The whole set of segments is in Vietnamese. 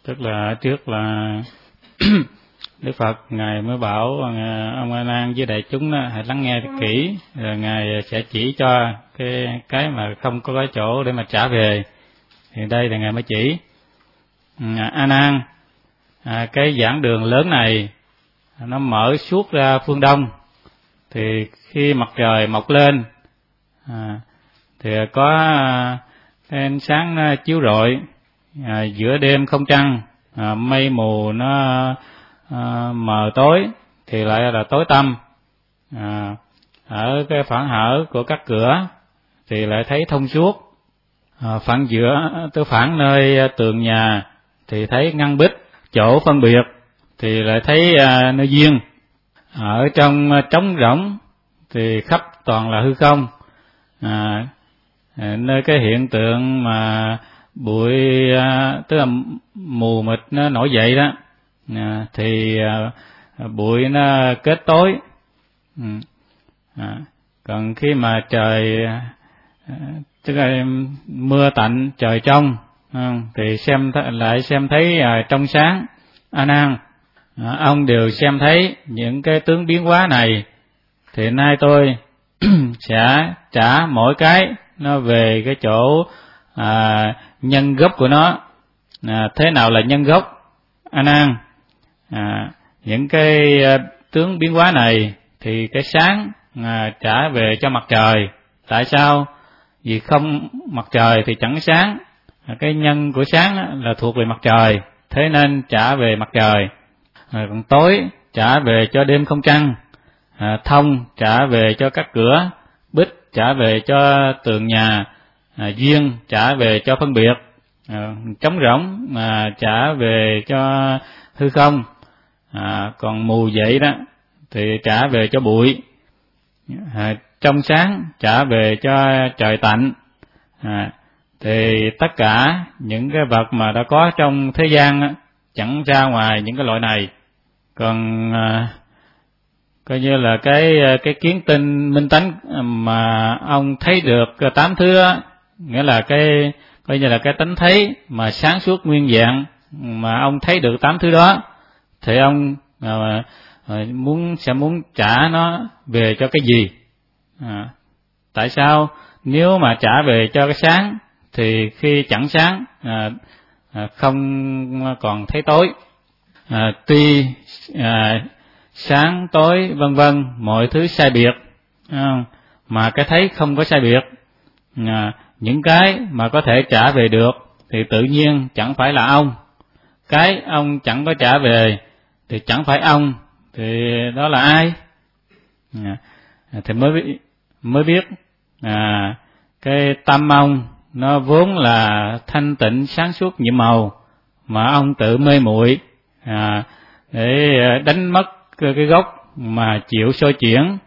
Tức là trước là Đức Phật ngài mới bảo ông A Nan với đại chúng đó, hãy lắng nghe kỹ, rồi ngài sẽ chỉ cho cái mà không có cái chỗ để mà trả về. Thì đây là ngài mới chỉ A Nan, cái giảng đường lớn này nó mở suốt ra phương đông. Thì khi mặt trời mọc lên thì có cái ánh sáng nó chiếu rọi, giữa đêm không trăng, mây mù nó mờ tối thì lại là tối tăm. Ở cái phản hở của các cửa thì lại thấy thông suốt. Phản giữa tới phản nơi tường nhà thì thấy ngăn bích, chỗ phân biệt thì lại thấy nơi duyên. Ở trong trống rỗng thì khắp toàn là hư không. Nơi cái hiện tượng mà bụi tức là mù mịt nó nổi dậy đó, thì bụi nó kết tối. Còn khi mà trời tức là mưa tạnh trời trong thì xem thấy trong sáng. A Nan, ông đều xem thấy những cái tướng biến hóa này, thì nay tôi sẽ trả mỗi cái nó về cái chỗ nhân gốc của nó. Thế nào là nhân gốc? A Nan, những cái tướng biến hóa này thì cái sáng trả về cho mặt trời. Tại sao? Vì không mặt trời thì chẳng sáng. Cái nhân của sáng là thuộc về mặt trời, thế nên trả về mặt trời. Còn tối trả về cho đêm không trăng, thông trả về cho các cửa, bích trả về cho tường nhà, duyên trả về cho phân biệt, trống rỗng trả về cho hư không. Còn mù dậy đó thì trả về cho bụi, trong sáng trả về cho trời tạnh. Thì tất cả những cái vật mà đã có trong thế gian chẳng ra ngoài những cái loại này. Còn coi như là cái kiến tinh minh tánh mà ông thấy được 8 thứ đó, nghĩa là coi như là cái tánh thấy mà sáng suốt nguyên vẹn, mà ông thấy được 8 thứ đó, thì ông sẽ muốn trả nó về cho cái gì? Tại sao? Nếu mà trả về cho cái sáng thì khi chẳng sáng không còn thấy tối. Tuy sáng tối vân vân mọi thứ sai biệt, mà cái thấy không có sai biệt. Những cái mà có thể trả về được thì tự nhiên chẳng phải là ông. Cái ông chẳng có trả về thì chẳng phải ông, thì đó là ai? Thì mới biết cái tâm ông nó vốn là thanh tịnh sáng suốt nhiệm màu, mà ông tự mê muội để đánh mất cái gốc mà chịu soi chuyển.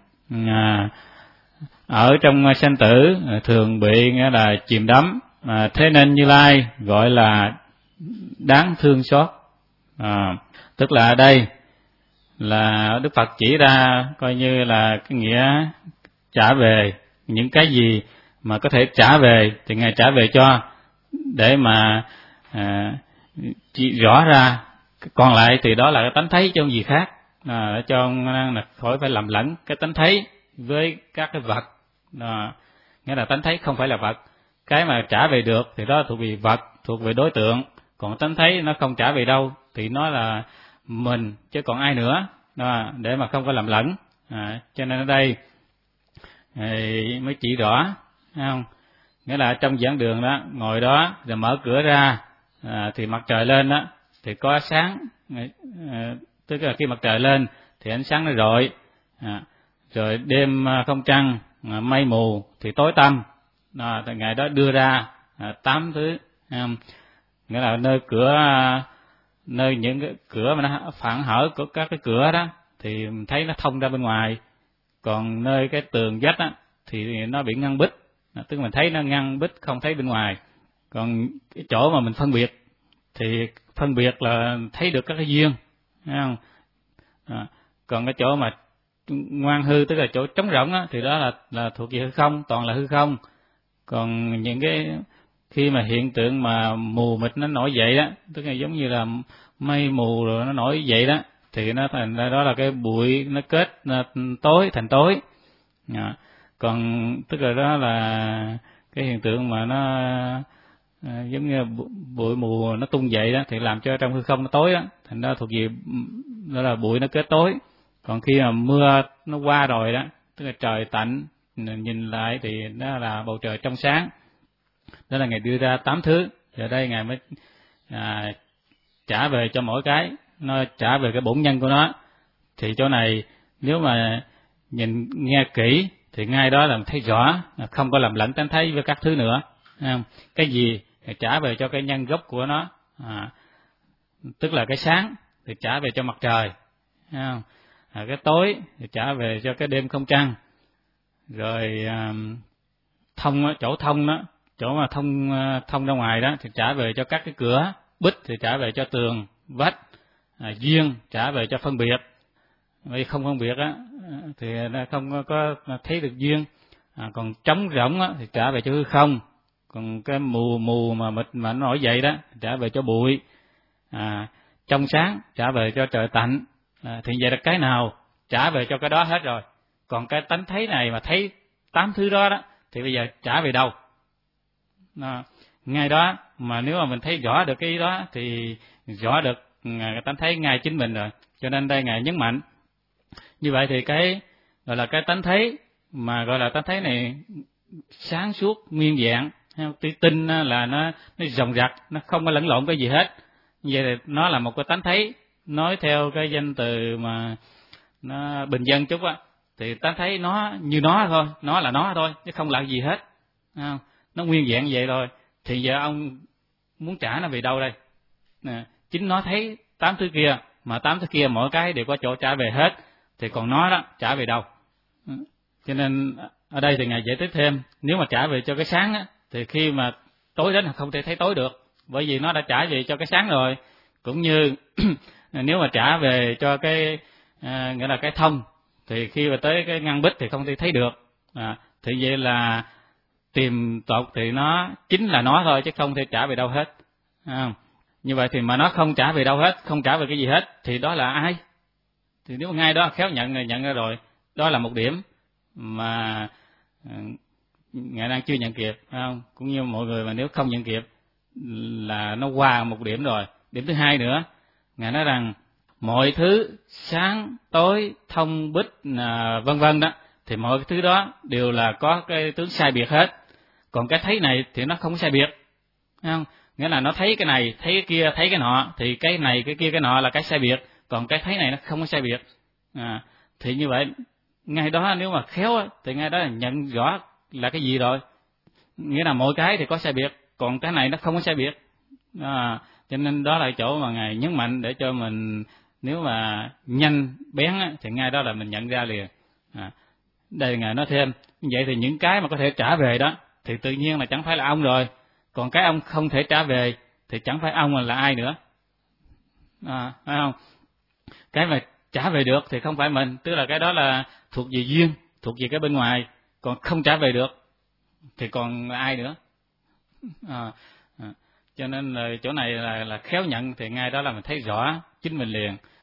Ở trong sanh tử thường bị nghĩa là chìm đắm, thế nên Như Lai gọi là đáng thương xót. Tức là ở đây là Đức Phật chỉ ra coi như là cái nghĩa trả về những cái gì mà có thể trả về thì Ngài trả về cho, để mà chỉ rõ ra. Còn lại thì đó là cái tánh thấy, chứ không gì khác. Cho ông là khỏi phải lầm lẫn cái tánh thấy với các cái vật. Nghĩa là tánh thấy không phải là vật. Cái mà trả về được thì đó thuộc về vật, thuộc về đối tượng. Còn tánh thấy nó không trả về đâu thì nó là mình chứ còn ai nữa. Để mà không có lầm lẫn. Cho nên ở đây mới chỉ rõ, thấy không? Nghĩa là trong giảng đường đó, ngồi đó rồi mở cửa ra thì mặt trời lên đó thì có sáng, tức là khi mặt trời lên thì ánh sáng nó rọi, rồi đêm không trăng, mây mù thì tối tăm. Thì Ngài đó đưa ra 8 thứ, nghĩa là nơi những cái cửa mà nó phản hở của các cái cửa đó thì mình thấy nó thông ra bên ngoài. Còn nơi cái tường vách á thì nó bị ngăn bích, tức là mình thấy nó ngăn bích không thấy bên ngoài. Còn cái chỗ mà mình phân biệt thì phân biệt là thấy được các cái duyên, thấy không? Còn cái chỗ mà ngoan hư, tức là chỗ trống rỗng á, thì đó là thuộc về hư không, toàn là hư không. Còn những cái khi mà hiện tượng mà mù mịt nó nổi dậy đó, tức là giống như là mây mù rồi nó nổi dậy đó, thì nó thành ra đó là cái bụi nó kết tối thành tối. Còn tức là đó là cái hiện tượng mà nó giống như bụi mù nó tung dậy đó, thì làm cho trong hư không nó tối đó, thành ra thuộc về đó là bụi nó kết tối. Còn khi mà mưa nó qua rồi đó, tức là trời tạnh, nhìn lại thì đó là bầu trời trong sáng. Đó là Ngài đưa ra 8 thứ. Giờ đây Ngài mới trả về cho mỗi cái, nó trả về cái bổn nhân của nó. Thì chỗ này nếu mà nhìn nghe kỹ thì ngay đó là thấy rõ, không có làm lẫn tánh thấy với các thứ nữa. Cái gì thì trả về cho cái nhân gốc của nó, tức là cái sáng thì trả về cho mặt trời, cái tối thì trả về cho cái đêm không trăng, rồi chỗ thông đó, chỗ mà thông ra ngoài đó thì trả về cho các cái cửa, bích thì trả về cho tường vách, duyên trả về cho phân biệt. Vì không phân biệt á thì không có thấy được duyên. Còn trống rỗng á thì trả về cho hư không. Còn cái mù mà mịt mà nó nổi dậy đó trả về cho bụi. Trong sáng trả về cho trời tạnh. Thì vậy là cái nào trả về cho cái đó hết rồi. Còn cái tánh thấy này mà thấy 8 thứ đó đó thì bây giờ trả về đâu? Ngay đó mà nếu mà mình thấy rõ được cái đó thì rõ được cái tánh thấy ngay chính mình rồi. Cho nên đây Ngài nhấn mạnh như vậy thì cái gọi là cái tánh thấy, mà gọi là tánh thấy này sáng suốt nguyên vẹn, tinh là nó ròng rạc, nó không có lẫn lộn cái gì hết. Vậy thì nó là một cái tánh thấy, nói theo cái danh từ mà nó bình dân chút á, thì tánh thấy nó như nó thôi, nó là nó thôi chứ không là gì hết. Nó nguyên vẹn vậy rồi. Thì giờ ông muốn trả nó về đâu đây? Chính nó thấy 8 thứ kia, mà 8 thứ kia mỗi cái đều có chỗ trả về hết, thì còn nó đó trả về đâu? Cho nên ở đây thì Ngài giải thích thêm, nếu mà trả về cho cái sáng á, thì khi mà tối đến không thể thấy tối được, bởi vì nó đã trả về cho cái sáng rồi. Cũng như nếu mà trả về cho cái nghĩa là cái thông, thì khi mà tới cái ngăn bích thì không thể thấy được. Thì vậy là tìm tột thì nó chính là nó thôi, chứ không thể trả về đâu hết. Như vậy thì mà nó không trả về đâu hết, không trả về cái gì hết, thì đó là ai? Thì nếu ngay đó khéo nhận ra rồi, đó là một điểm mà Ngài đang chưa nhận kịp, phải không? Cũng như mọi người mà nếu không nhận kịp là nó qua một điểm rồi. Điểm thứ hai nữa, Ngài nói rằng mọi thứ sáng, tối, thông, bích, vân vân đó, thì mọi thứ đó đều là có cái tướng sai biệt hết. Còn cái thấy này thì nó không sai biệt, phải không? Nghĩa là nó thấy cái này, thấy cái kia, thấy cái nọ, thì cái này, cái kia, cái nọ là cái sai biệt. Còn cái thấy này nó không có sai biệt. Thì như vậy, ngay đó nếu mà khéo thì ngay đó là nhận rõ là cái gì rồi. Nghĩa là mỗi cái thì có sai biệt, còn cái này nó không có sai biệt. Cho nên đó là chỗ mà Ngài nhấn mạnh để cho mình, nếu mà nhanh bén thì ngay đó là mình nhận ra liền. Đây Ngài nói thêm, vậy thì những cái mà có thể trả về đó thì tự nhiên là chẳng phải là ông rồi. Còn cái ông không thể trả về thì chẳng phải ông là ai nữa. Phải không? Cái mà trả về được thì không phải mình, tức là cái đó là thuộc về duyên, thuộc về cái bên ngoài. Còn không trả về được thì còn là ai nữa? Cho nên là chỗ này là khéo nhận thì ngay đó là mình thấy rõ chính mình liền.